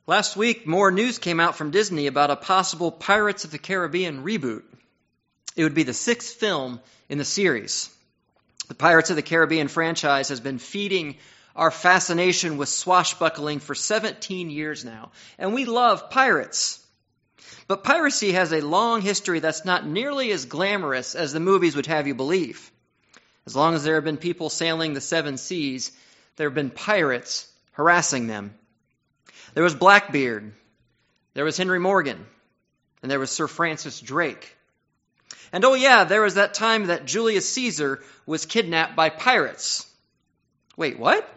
Last week, more news came out from Disney about a possible Pirates of the Caribbean reboot. It would be the sixth film in the series. The Pirates of the Caribbean franchise has been feeding our fascination with swashbuckling for 17 years now, and we love pirates. But piracy has a long history that's not nearly as glamorous as the movies would have you believe. As long as there have been people sailing the seven seas, there have been pirates harassing them. There was Blackbeard, there was Henry Morgan, and there was Sir Francis Drake. And oh yeah, there was that time that Julius Caesar was kidnapped by pirates. Wait, what?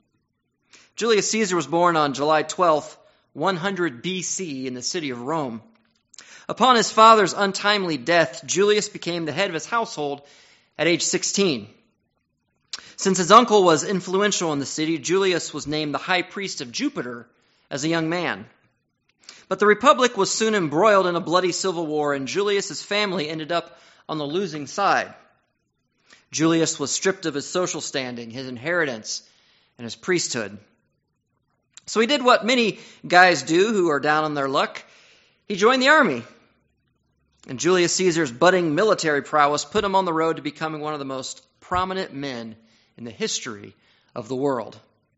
Julius Caesar was born on July 12th, 100 BC in the city of Rome. Upon his father's untimely death, Julius became the head of his household at age 16. Since his uncle was influential in the city, Julius was named the high priest of Jupiter as a young man. But the Republic was soon embroiled in a bloody civil war, and Julius's family ended up on the losing side. Julius was stripped of his social standing, his inheritance, and his priesthood. So he did what many guys do who are down on their luck. He joined the army. And Julius Caesar's budding military prowess put him on the road to becoming one of the most prominent men in the history of the world.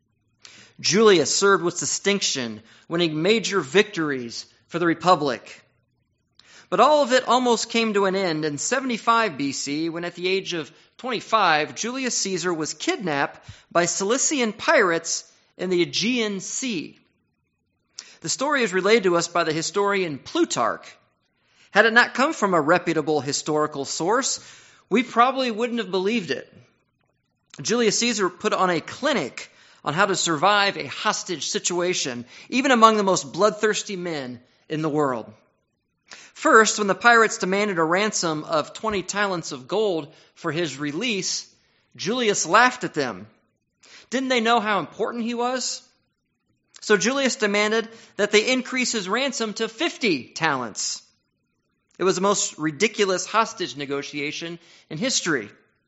Julius served with distinction, winning major victories for the Republic. But all of it almost came to an end in 75 BC when at the age of 25, Julius Caesar was kidnapped by Cilician pirates in the Aegean Sea. The story is relayed to us by the historian Plutarch. Had it not come from a reputable historical source, we probably wouldn't have believed it. Julius Caesar put on a clinic on how to survive a hostage situation, even among the most bloodthirsty men in the world. First, when the pirates demanded a ransom of 20 talents of gold for his release, Julius laughed at them. Didn't they know how important he was? So Julius demanded that they increase his ransom to 50 talents. It was the most ridiculous hostage negotiation in history.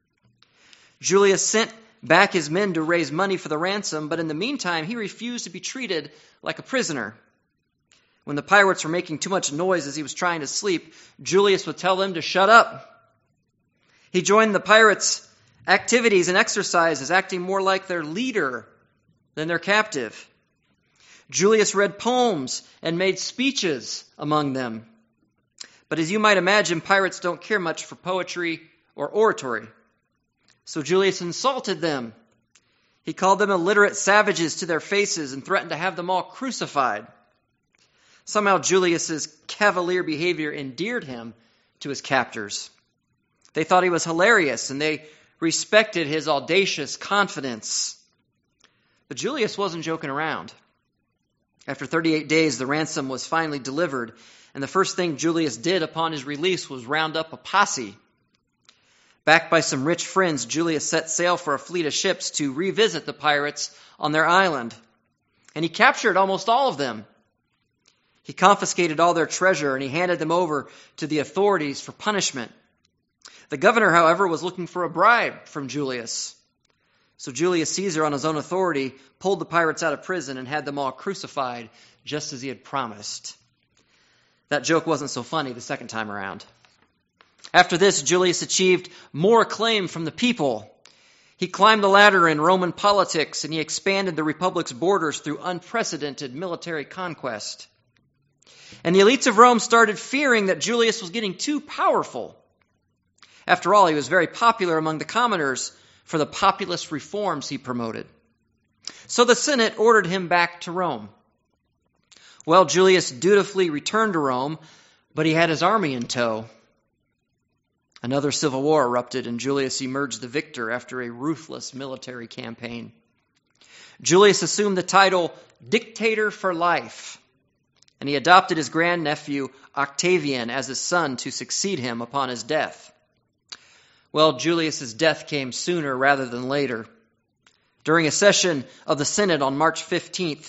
Julius sent back his men to raise money for the ransom, but in the meantime, he refused to be treated like a prisoner. When the pirates were making too much noise as he was trying to sleep, Julius would tell them to shut up. He joined the pirates' activities and exercises, acting more like their leader than their captive. Julius read poems and made speeches among them. But as you might imagine, pirates don't care much for poetry or oratory. So Julius insulted them. He called them illiterate savages to their faces and threatened to have them all crucified. Somehow Julius's cavalier behavior endeared him to his captors. They thought he was hilarious and they respected his audacious confidence. But Julius wasn't joking around. After 38 days, the ransom was finally delivered, and the first thing Julius did upon his release was round up a posse. Backed by some rich friends, Julius set sail for a fleet of ships to revisit the pirates on their island. And he captured almost all of them. He confiscated all their treasure and he handed them over to the authorities for punishment. The governor, however, was looking for a bribe from Julius. So Julius Caesar, on his own authority, pulled the pirates out of prison and had them all crucified, just as he had promised. That joke wasn't so funny the second time around. After this, Julius achieved more acclaim from the people. He climbed the ladder in Roman politics and he expanded the Republic's borders through unprecedented military conquest. And the elites of Rome started fearing that Julius was getting too powerful. After all, he was very popular among the commoners for the populist reforms he promoted. So the Senate ordered him back to Rome. Well, Julius dutifully returned to Rome, but he had his army in tow. Another civil war erupted, and Julius emerged the victor after a ruthless military campaign. Julius assumed the title Dictator for Life, and he adopted his grandnephew Octavian as his son to succeed him upon his death. Well, Julius's death came sooner rather than later. During a session of the Senate on March 15th,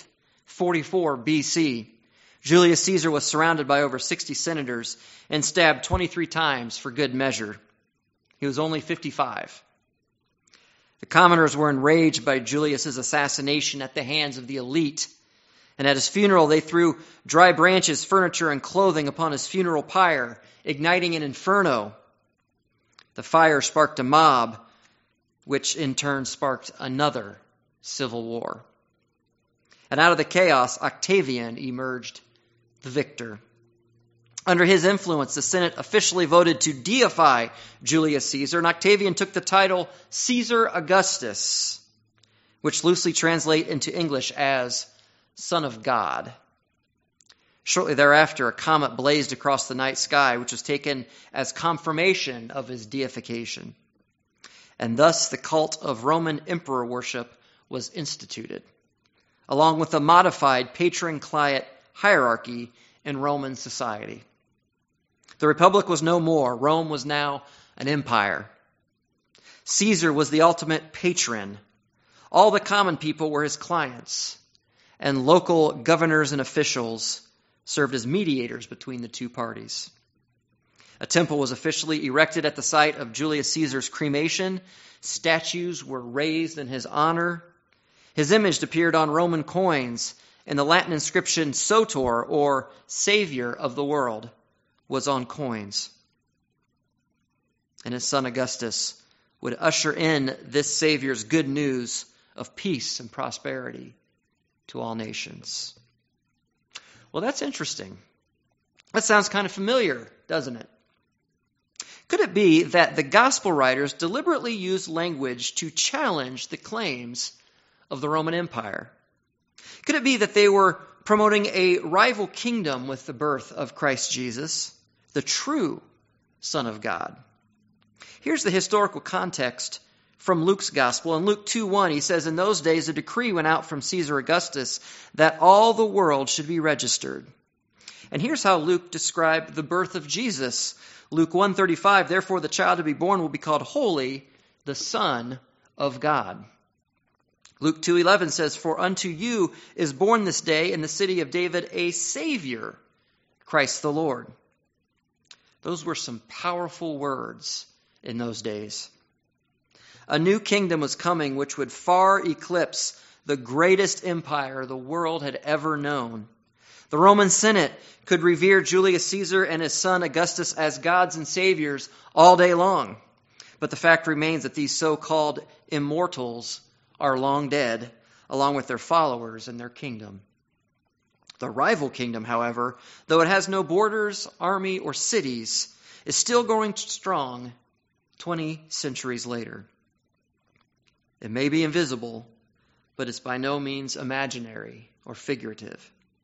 44 BC, Julius Caesar was surrounded by over 60 senators and stabbed 23 times for good measure. He was only 55. The commoners were enraged by Julius's assassination at the hands of the elite, And at his funeral, they threw dry branches, furniture, and clothing upon his funeral pyre, igniting an inferno. The fire sparked a mob, which in turn sparked another civil war. And out of the chaos, Octavian emerged the victor. Under his influence, the Senate officially voted to deify Julius Caesar, and Octavian took the title Caesar Augustus, which loosely translate into English as Son of God. Shortly thereafter, a comet blazed across the night sky, which was taken as confirmation of his deification. And thus the cult of Roman emperor worship was instituted, along with a modified patron-client hierarchy in Roman society. The Republic was no more. Rome was now an empire. Caesar was the ultimate patron. All the common people were his clients, and local governors and officials served as mediators between the two parties. A temple was officially erected at the site of Julius Caesar's cremation. Statues were raised in his honor. His image appeared on Roman coins, and the Latin inscription Soter, or Savior of the world, was on coins. And his son Augustus would usher in this Savior's good news of peace and prosperity to all nations. Well, that's interesting. That sounds kind of familiar, doesn't it? Could it be that the gospel writers deliberately used language to challenge the claims of the Roman Empire? Could it be that they were promoting a rival kingdom with the birth of Christ Jesus, the true Son of God? Here's the historical context from Luke's gospel. In Luke 2:1, he says, "In those days a decree went out from Caesar Augustus that all the world should be registered." And here's how Luke described the birth of Jesus. Luke 1:35, "Therefore the child to be born will be called Holy, the Son of God." Luke 2:11 says, "For unto you is born this day in the city of David a Savior, Christ the Lord." Those were some powerful words in those days. A new kingdom was coming which would far eclipse the greatest empire the world had ever known. The Roman Senate could revere Julius Caesar and his son Augustus as gods and saviors all day long. But the fact remains that these so-called immortals are long dead, along with their followers and their kingdom. The rival kingdom, however, though it has no borders, army, or cities, is still growing strong 20 centuries later. It may be invisible, but it's by no means imaginary or figurative.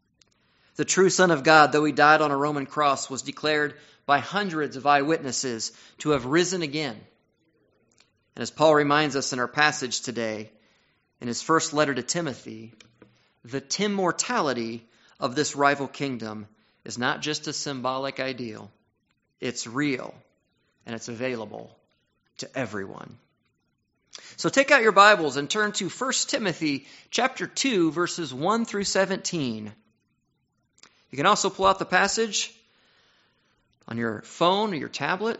The true Son of God, though he died on a Roman cross, was declared by hundreds of eyewitnesses to have risen again. And as Paul reminds us in our passage today, in his first letter to Timothy, the immortality of this rival kingdom is not just a symbolic ideal. It's real, and it's available to everyone. So take out your Bibles and turn to 1 Timothy chapter 2, verses 1 through 17. You can also pull out the passage on your phone or your tablet.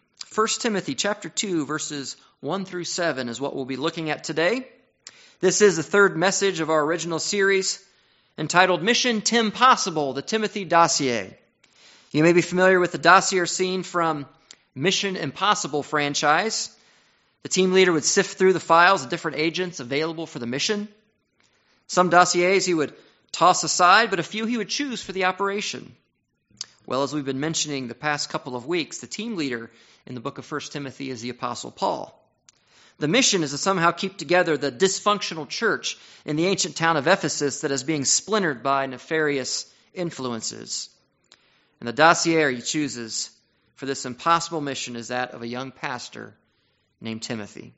1 Timothy chapter 2, verses 1 through 7 is what we'll be looking at today. This is the third message of our original series entitled Mission Timpossible, the Timothy Dossier. You may be familiar with the dossier scene from Mission Impossible franchise. The team leader would sift through the files of different agents available for the mission. Some dossiers he would toss aside, but a few he would choose for the operation. Well, as we've been mentioning the past couple of weeks, the team leader in the book of 1 Timothy is the Apostle Paul. The mission is to somehow keep together the dysfunctional church in the ancient town of Ephesus that is being splintered by nefarious influences. And the dossier he chooses for this impossible mission is that of a young pastor named Timothy.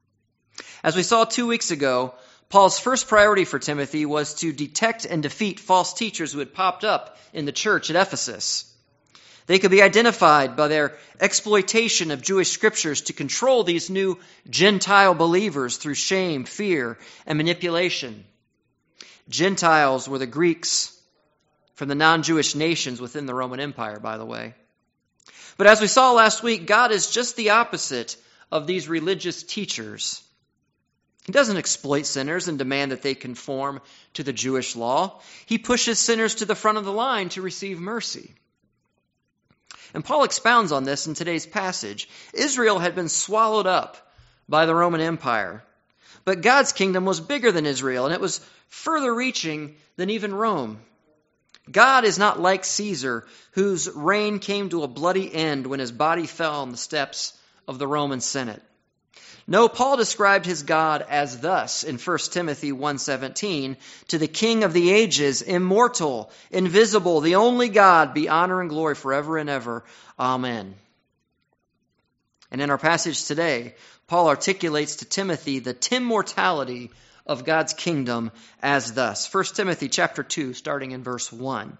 As we saw 2 weeks ago, Paul's first priority for Timothy was to detect and defeat false teachers who had popped up in the church at Ephesus. They could be identified by their exploitation of Jewish scriptures to control these new Gentile believers through shame, fear, and manipulation. Gentiles were the Greeks from the non-Jewish nations within the Roman Empire, by the way. But as we saw last week, God is just the opposite of these religious teachers. He doesn't exploit sinners and demand that they conform to the Jewish law. He pushes sinners to the front of the line to receive mercy. And Paul expounds on this in today's passage. Israel had been swallowed up by the Roman Empire. But God's kingdom was bigger than Israel, and it was further reaching than even Rome. God is not like Caesar, whose reign came to a bloody end when his body fell on the steps of the Roman Senate. No, Paul described his God as thus in 1 Timothy 1:17, to the King of the ages, immortal, invisible, the only God, be honor and glory forever and ever. Amen. And in our passage today, Paul articulates to Timothy the timmortality of God's kingdom as thus. 1 Timothy chapter 2, starting in verse 1.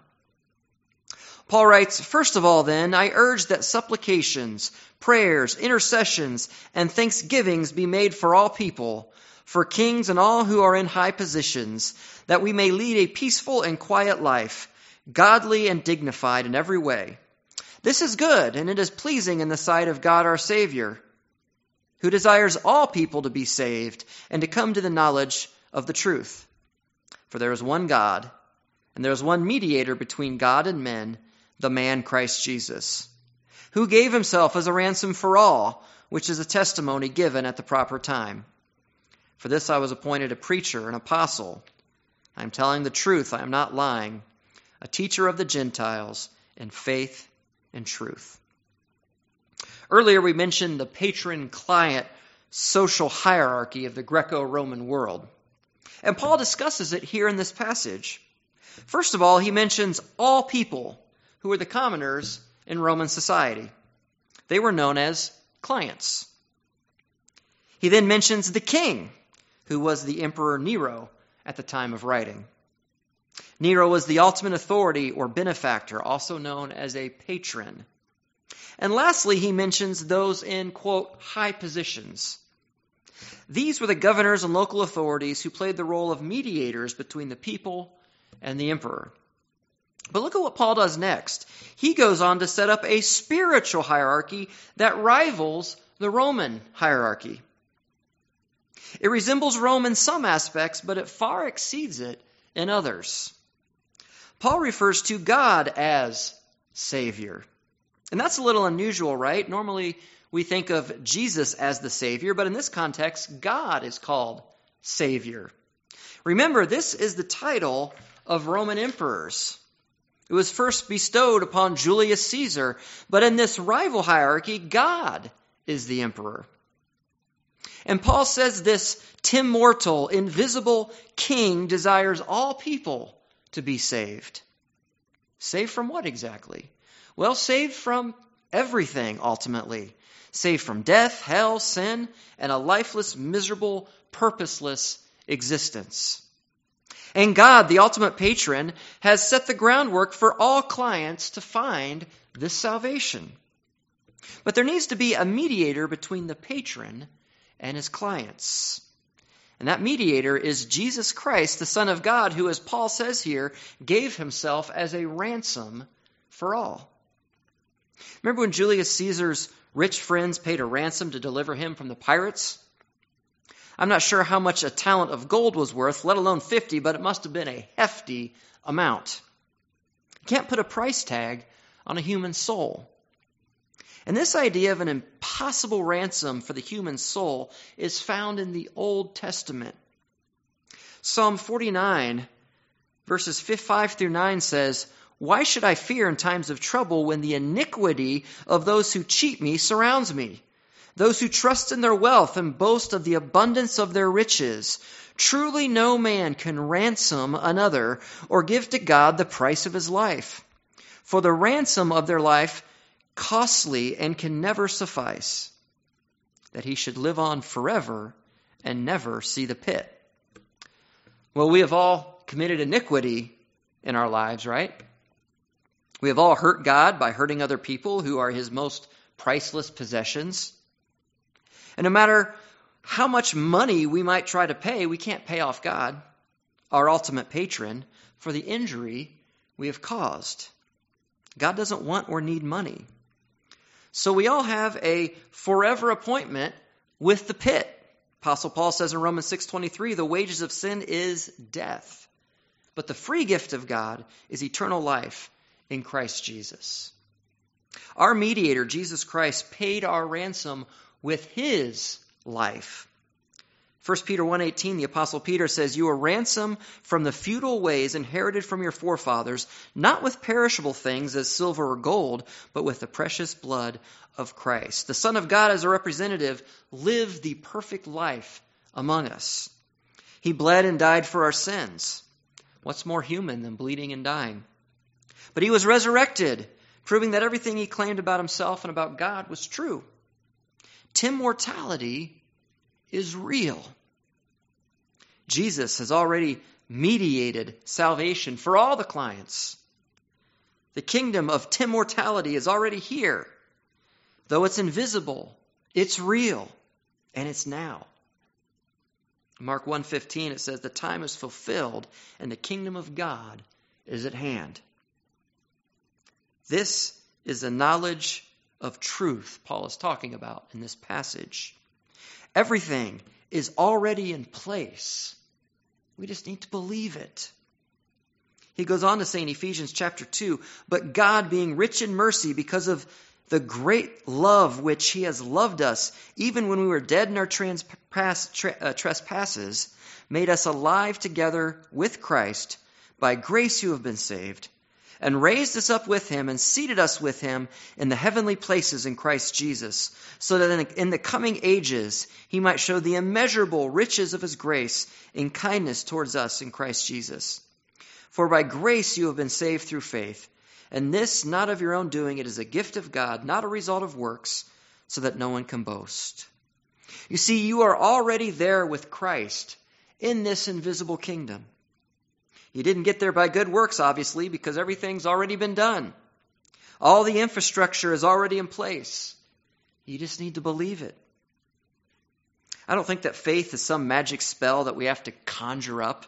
Paul writes, "First of all, then, I urge that supplications, prayers, intercessions, and thanksgivings be made for all people, for kings and all who are in high positions, that we may lead a peaceful and quiet life, godly and dignified in every way. This is good, and it is pleasing in the sight of God our Savior, who desires all people to be saved and to come to the knowledge of the truth. For there is one God, and there is one mediator between God and men, the man Christ Jesus, who gave himself as a ransom for all, which is a testimony given at the proper time. For this I was appointed a preacher, an apostle. I am telling the truth, I am not lying, a teacher of the Gentiles in faith and truth." Earlier we mentioned the patron-client social hierarchy of the Greco-Roman world. And Paul discusses it here in this passage. First of all, he mentions all people who were the commoners in Roman society. They were known as clients. He then mentions the king, who was the Emperor Nero at the time of writing. Nero was the ultimate authority or benefactor, also known as a patron. And lastly, he mentions those in, quote, high positions. These were the governors and local authorities who played the role of mediators between the people and the emperor. But look at what Paul does next. He goes on to set up a spiritual hierarchy that rivals the Roman hierarchy. It resembles Rome in some aspects, but it far exceeds it in others. Paul refers to God as Savior. And that's a little unusual, right? Normally we think of Jesus as the Savior, but in this context, God is called Savior. Remember, this is the title of Roman emperors. It was first bestowed upon Julius Caesar, but in this rival hierarchy, God is the emperor. And Paul says this immortal, invisible king desires all people to be saved. Saved from what exactly? Well, saved from everything, ultimately. Saved from death, hell, sin, and a lifeless, miserable, purposeless existence. And God, the ultimate patron, has set the groundwork for all clients to find this salvation. But there needs to be a mediator between the patron and his clients. And that mediator is Jesus Christ, the Son of God, who, as Paul says here, gave himself as a ransom for all. Remember when Julius Caesar's rich friends paid a ransom to deliver him from the pirates? I'm not sure how much a talent of gold was worth, let alone 50, but it must have been a hefty amount. You can't put a price tag on a human soul. And this idea of an impossible ransom for the human soul is found in the Old Testament. Psalm 49, verses 5 through 9 says, "Why should I fear in times of trouble when the iniquity of those who cheat me surrounds me? Those who trust in their wealth and boast of the abundance of their riches. Truly no man can ransom another or give to God the price of his life. For the ransom of their life costly and can never suffice, that he should live on forever and never see the pit." Well, we have all committed iniquity in our lives, right? We have all hurt God by hurting other people who are his most priceless possessions. And no matter how much money we might try to pay, we can't pay off God, our ultimate patron, for the injury we have caused. God doesn't want or need money. So we all have a forever appointment with the pit. Apostle Paul says in Romans 6:23, the wages of sin is death, but the free gift of God is eternal life in Christ Jesus. Our mediator, Jesus Christ, paid our ransom with his life. 1 Peter 1:18, the Apostle Peter says, you are ransomed from the futile ways inherited from your forefathers, not with perishable things as silver or gold, but with the precious blood of Christ. The Son of God, as a representative, lived the perfect life among us. He bled and died for our sins. What's more human than bleeding and dying? But he was resurrected, proving that everything he claimed about himself and about God was true. Immortality is real. Jesus has already mediated salvation for all the clients. The kingdom of immortality is already here. Though it's invisible, it's real, and it's now. Mark 1:15, it says, the time is fulfilled, and the kingdom of God is at hand. This is the knowledge of truth Paul is talking about in this passage. Everything is already in place. We just need to believe it. He goes on to say in Ephesians chapter 2, but God, being rich in mercy because of the great love which he has loved us, even when we were dead in our trespasses, made us alive together with Christ. By grace you have been saved, and raised us up with him and seated us with him in the heavenly places in Christ Jesus, so that in the coming ages he might show the immeasurable riches of his grace in kindness towards us in Christ Jesus. For by grace you have been saved through faith, and this not of your own doing, it is a gift of God, not a result of works, so that no one can boast. You see, you are already there with Christ in this invisible kingdom. You didn't get there by good works, obviously, because everything's already been done. All the infrastructure is already in place. You just need to believe it. I don't think that faith is some magic spell that we have to conjure up.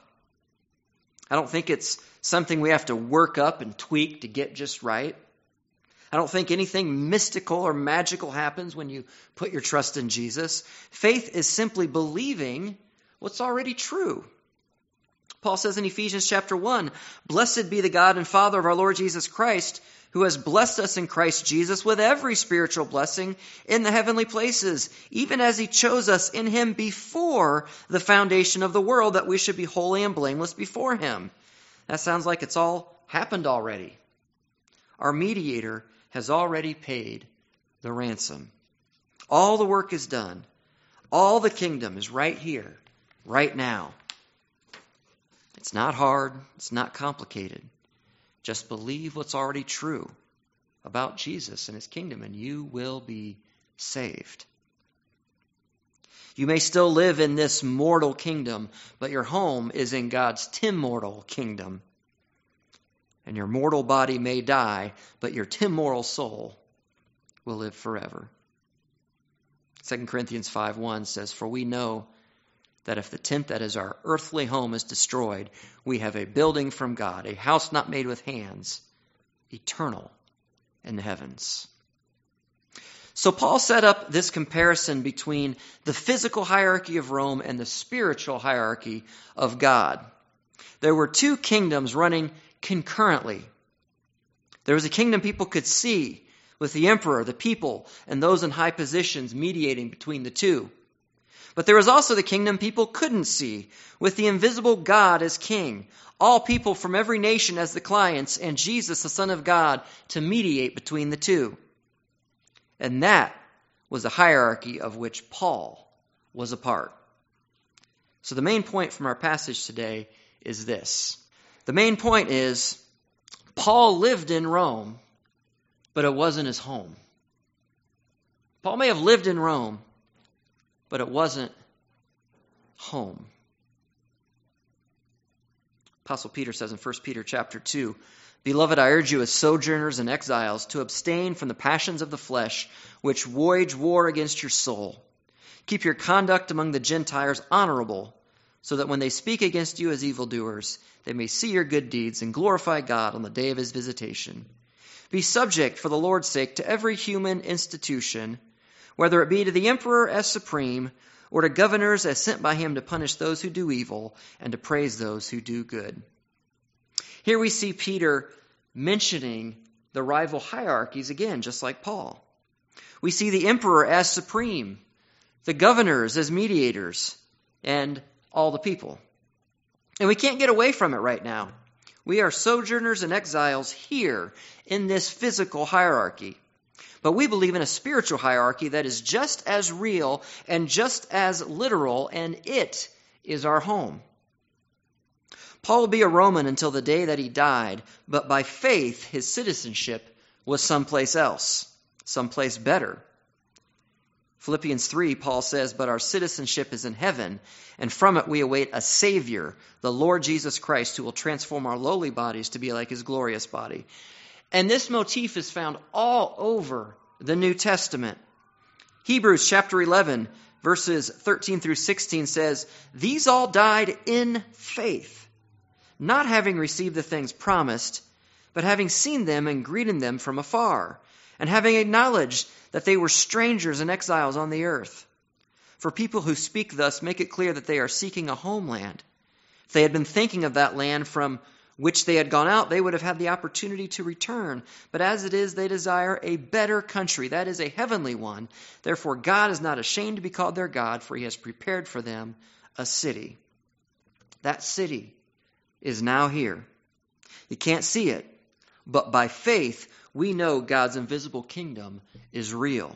I don't think it's something we have to work up and tweak to get just right. I don't think anything mystical or magical happens when you put your trust in Jesus. Faith is simply believing what's already true. Paul says in Ephesians chapter 1, blessed be the God and Father of our Lord Jesus Christ, who has blessed us in Christ Jesus with every spiritual blessing in the heavenly places, even as he chose us in him before the foundation of the world, that we should be holy and blameless before him. That sounds like it's all happened already. Our mediator has already paid the ransom. All the work is done. All the kingdom is right here, right now. It's not hard. It's not complicated. Just believe what's already true about Jesus and his kingdom, and you will be saved. You may still live in this mortal kingdom, but your home is in God's immortal kingdom. And your mortal body may die, but your immortal soul will live forever. 2 Corinthians 5:1 says, for we know that if the tent that is our earthly home is destroyed, we have a building from God, a house not made with hands, eternal in the heavens. So Paul set up this comparison between the physical hierarchy of Rome and the spiritual hierarchy of God. There were two kingdoms running concurrently. There was a kingdom people could see, with the emperor, the people, and those in high positions mediating between the two. But there was also the kingdom people couldn't see, with the invisible God as king, all people from every nation as the clients, and Jesus, the Son of God, to mediate between the two. And that was the hierarchy of which Paul was a part. So the main point from our passage today is this. The main point is, Paul lived in Rome, but it wasn't his home. Paul may have lived in Rome, but it wasn't home. Apostle Peter says in 1 Peter chapter 2, beloved, I urge you as sojourners and exiles to abstain from the passions of the flesh, which wage war against your soul. Keep your conduct among the Gentiles honorable, so that when they speak against you as evildoers, they may see your good deeds and glorify God on the day of his visitation. Be subject for the Lord's sake to every human institution, whether it be to the emperor as supreme, or to governors as sent by him to punish those who do evil and to praise those who do good. Here we see Peter mentioning the rival hierarchies again, just like Paul. We see the emperor as supreme, the governors as mediators, and all the people. And we can't get away from it right now. We are sojourners and exiles here in this physical hierarchy. But we believe in a spiritual hierarchy that is just as real and just as literal, and it is our home. Paul will be a Roman until the day that he died, but by faith his citizenship was someplace else, someplace better. Philippians 3, Paul says, "But our citizenship is in heaven, and from it we await a Savior, the Lord Jesus Christ, who will transform our lowly bodies to be like his glorious body." And this motif is found all over the New Testament. Hebrews chapter 11, verses 13 through 16 says, "These all died in faith, not having received the things promised, but having seen them and greeted them from afar, and having acknowledged that they were strangers and exiles on the earth. For people who speak thus make it clear that they are seeking a homeland. If they had been thinking of that land from which they had gone out, they would have had the opportunity to return. But as it is, they desire a better country, that is, a heavenly one. Therefore, God is not ashamed to be called their God, for he has prepared for them a city." That city is now here. You can't see it, but by faith, we know God's invisible kingdom is real.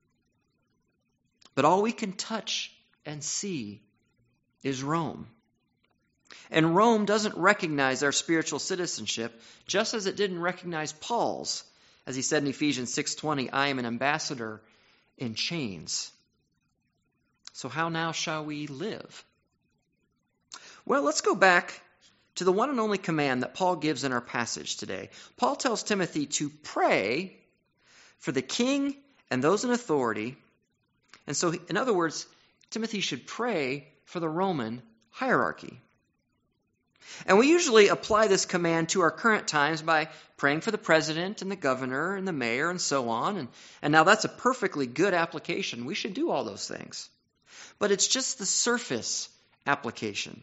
But all we can touch and see is Rome. And Rome doesn't recognize our spiritual citizenship, just as it didn't recognize Paul's. As he said in Ephesians 6:20, "I am an ambassador in chains." So how now shall we live? Well, let's go back to the one and only command that Paul gives in our passage today. Paul tells Timothy to pray for the king and those in authority. And so, in other words, Timothy should pray for the Roman hierarchy. And we usually apply this command to our current times by praying for the president and the governor and the mayor and so on. And now that's a perfectly good application. We should do all those things. But it's just the surface application.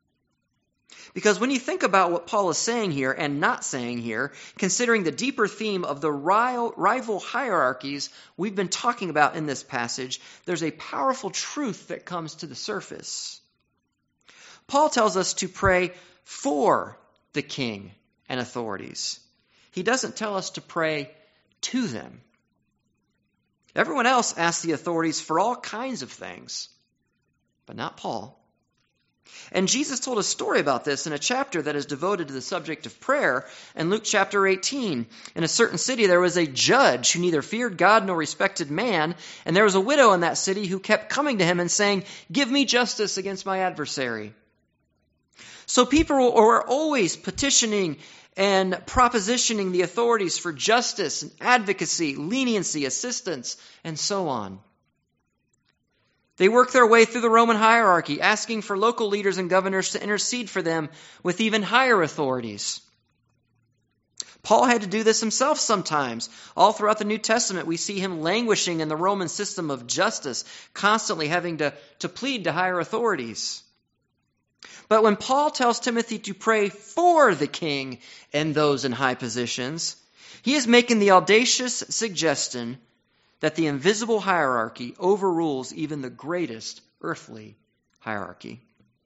Because when you think about what Paul is saying here and not saying here, considering the deeper theme of the rival hierarchies we've been talking about in this passage, there's a powerful truth that comes to the surface. Paul tells us to pray for the king and authorities. He doesn't tell us to pray to them. Everyone else asks the authorities for all kinds of things, but not Paul. And Jesus told a story about this in a chapter that is devoted to the subject of prayer. In Luke chapter 18, in a certain city there was a judge who neither feared God nor respected man, and there was a widow in that city who kept coming to him and saying, "Give me justice against my adversary." So people are always petitioning and propositioning the authorities for justice and advocacy, leniency, assistance, and so on. They work their way through the Roman hierarchy, asking for local leaders and governors to intercede for them with even higher authorities. Paul had to do this himself sometimes. All throughout the New Testament, we see him languishing in the Roman system of justice, constantly having to plead to higher authorities. But when Paul tells Timothy to pray for the king and those in high positions, he is making the audacious suggestion that the invisible hierarchy overrules even the greatest earthly hierarchy.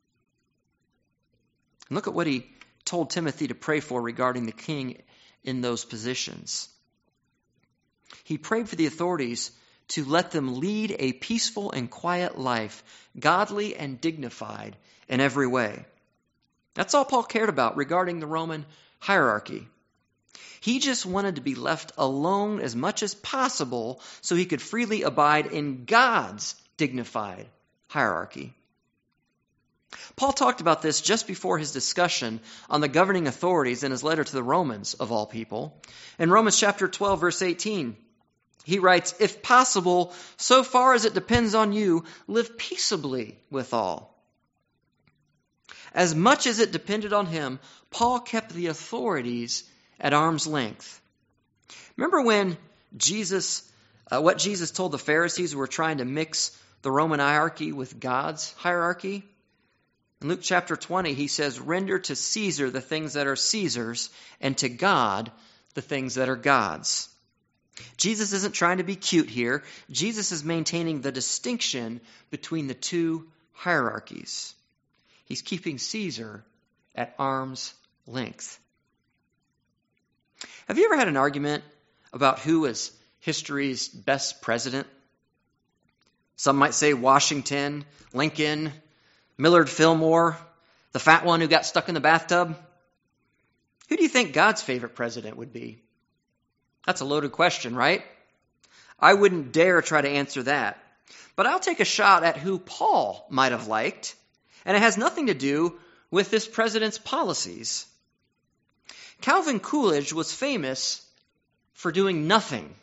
And look at what he told Timothy to pray for regarding the king in those positions. He prayed for the authorities to let them lead a peaceful and quiet life, godly and dignified in every way. That's all Paul cared about regarding the Roman hierarchy. He just wanted to be left alone as much as possible so he could freely abide in God's dignified hierarchy. Paul talked about this just before his discussion on the governing authorities in his letter to the Romans, of all people. In Romans chapter 12, verse 18, he writes, "If possible, so far as it depends on you, live peaceably with all." As much as it depended on him, Paul kept the authorities at arm's length. Remember when what Jesus told the Pharisees who were trying to mix the Roman hierarchy with God's hierarchy. In Luke chapter 20, he says, "Render to Caesar the things that are Caesar's, and to God the things that are God's." Jesus isn't trying to be cute here. Jesus is maintaining the distinction between the two hierarchies. He's keeping Caesar at arm's length. Have you ever had an argument about who was history's best president? Some might say Washington, Lincoln, Millard Fillmore, the fat one who got stuck in the bathtub. Who do you think God's favorite president would be? That's a loaded question, right? I wouldn't dare try to answer that. But I'll take a shot at who Paul might have liked, and it has nothing to do with this president's policies. Calvin Coolidge was famous for doing nothing.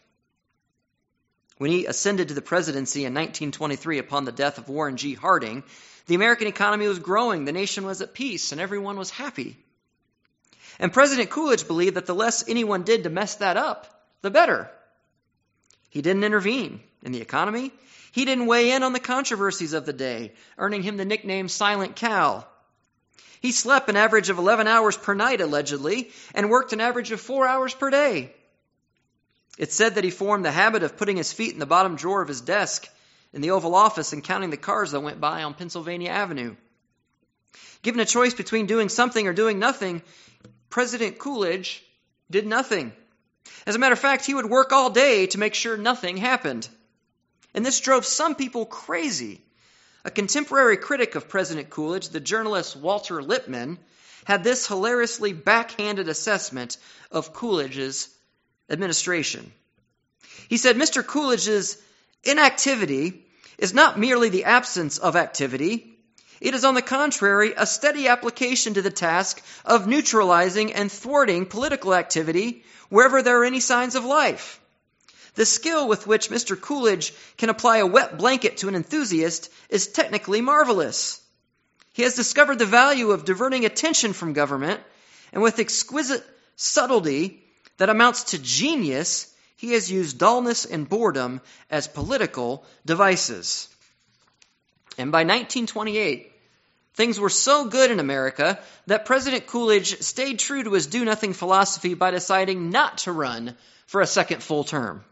When he ascended to the presidency in 1923 upon the death of Warren G. Harding, the American economy was growing, the nation was at peace, and everyone was happy. And President Coolidge believed that the less anyone did to mess that up, the better. He didn't intervene in the economy. He didn't weigh in on the controversies of the day, earning him the nickname Silent Cal. He slept an average of 11 hours per night, allegedly, and worked an average of 4 hours per day. It's said that he formed the habit of putting his feet in the bottom drawer of his desk in the Oval Office and counting the cars that went by on Pennsylvania Avenue. Given a choice between doing something or doing nothing, President Coolidge did nothing. As a matter of fact, he would work all day to make sure nothing happened. And this drove some people crazy. A contemporary critic of President Coolidge, the journalist Walter Lippmann, had this hilariously backhanded assessment of Coolidge's administration. He said, "Mr. Coolidge's inactivity is not merely the absence of activity. It is, on the contrary, a steady application to the task of neutralizing and thwarting political activity wherever there are any signs of life. The skill with which Mr. Coolidge can apply a wet blanket to an enthusiast is technically marvelous. He has discovered the value of diverting attention from government, and with exquisite subtlety that amounts to genius, he has used dullness and boredom as political devices." And by 1928, things were so good in America that President Coolidge stayed true to his do-nothing philosophy by deciding not to run for a second full term.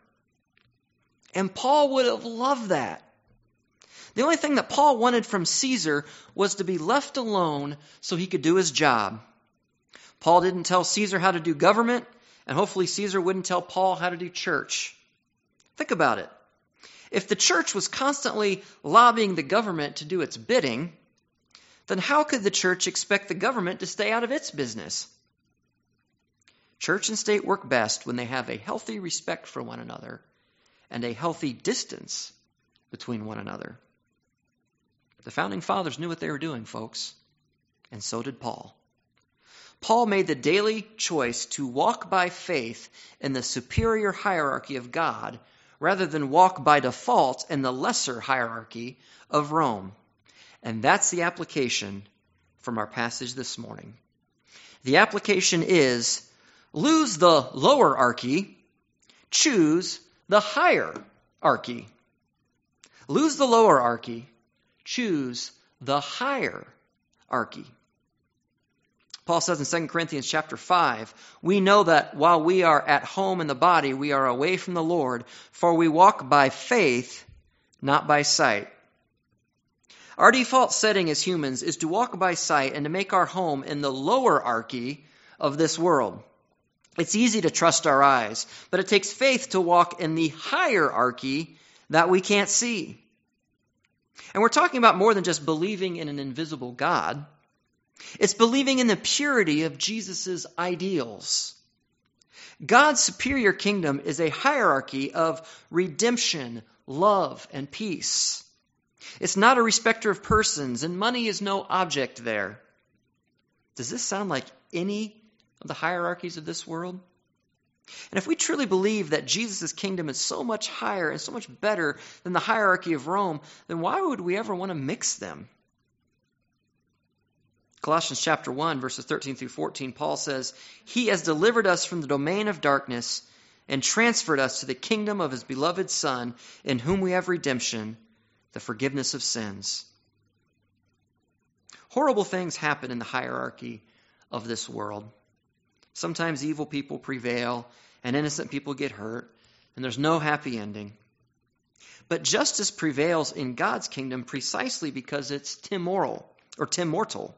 And Paul would have loved that. The only thing that Paul wanted from Caesar was to be left alone so he could do his job. Paul didn't tell Caesar how to do government, and hopefully Caesar wouldn't tell Paul how to do church. Think about it. If the church was constantly lobbying the government to do its bidding, then how could the church expect the government to stay out of its business? Church and state work best when they have a healthy respect for one another and a healthy distance between one another. The founding fathers knew what they were doing, folks, and so did Paul. Paul made the daily choice to walk by faith in the superior hierarchy of God rather than walk by default in the lesser hierarchy of Rome. And that's the application from our passage this morning. The application is, lose the lowerarchy, choose the hierarchy. Lose the lowerarchy, choose the hierarchy. Paul says in 2 Corinthians chapter 5, "We know that while we are at home in the body, we are away from the Lord, for we walk by faith, not by sight." Our default setting as humans is to walk by sight and to make our home in the lowerarchy of this world. It's easy to trust our eyes, but it takes faith to walk in the hierarchy that we can't see. And we're talking about more than just believing in an invisible God. It's believing in the purity of Jesus' ideals. God's superior kingdom is a hierarchy of redemption, love, and peace. It's not a respecter of persons, and money is no object there. Does this sound like any of the hierarchies of this world? And if we truly believe that Jesus' kingdom is so much higher and so much better than the hierarchy of Rome, then why would we ever want to mix them? Colossians chapter 1, verses 13 through 14, Paul says, "He has delivered us from the domain of darkness and transferred us to the kingdom of his beloved Son, in whom we have redemption, the forgiveness of sins. Horrible things happen in the hierarchy of this world. Sometimes evil people prevail and innocent people get hurt, and there's no happy ending. But justice prevails in God's kingdom precisely because it's timmoral or timmortal.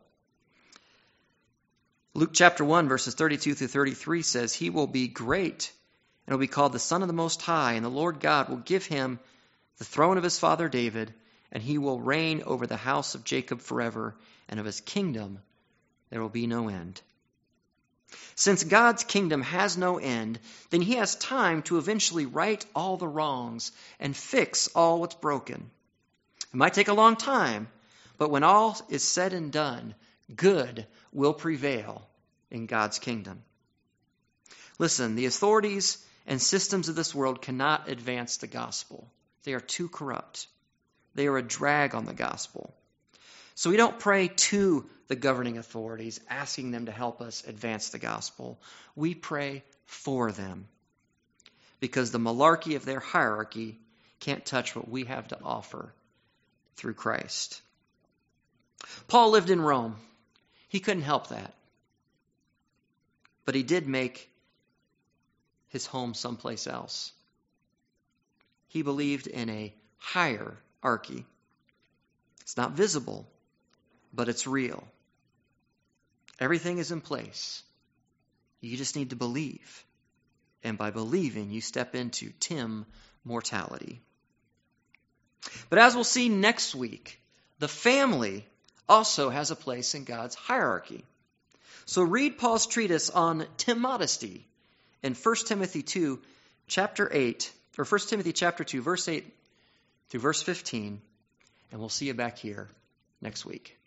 Luke chapter 1, verses 32 through 33 says, "He will be great and will be called the Son of the Most High, and the Lord God will give him the throne of his father David, and he will reign over the house of Jacob forever, and of his kingdom there will be no end." Since God's kingdom has no end, then he has time to eventually right all the wrongs and fix all what's broken. It might take a long time, but when all is said and done, good will prevail in God's kingdom. Listen, the authorities and systems of this world cannot advance the gospel. They are too corrupt. They are a drag on the gospel. So we don't pray to the governing authorities, asking them to help us advance the gospel. We pray for them, because the malarkey of their hierarchy can't touch what we have to offer through Christ. Paul lived in Rome. He couldn't help that. But he did make his home someplace else. He believed in a hierarchy. It's not visible, but it's real. Everything is in place. You just need to believe. And by believing, you step into mortality. But as we'll see next week, the family also has a place in God's hierarchy. So read Paul's treatise on Timmodesty in 1 Timothy 2, chapter 8, or 1 Timothy chapter 2, verse 8 through verse 15, and we'll see you back here next week.